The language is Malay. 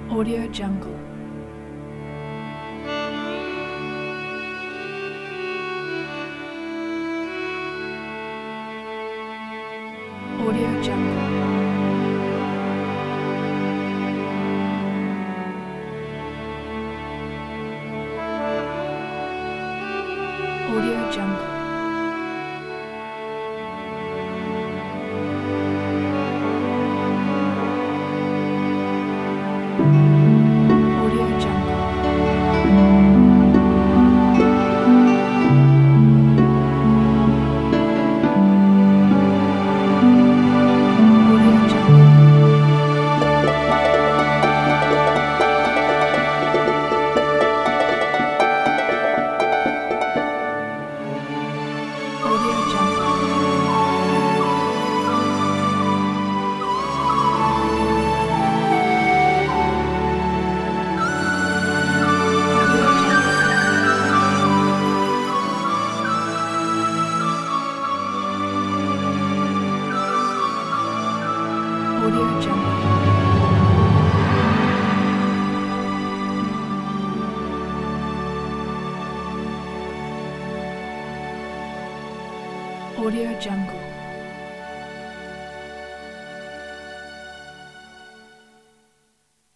Audio Jungle. Audio Jungle. Audio Jungle. Audio Jungle. Audio Jungle. Audio Jungle. Audio Jungle. Audio Jungle. Audio Jungle.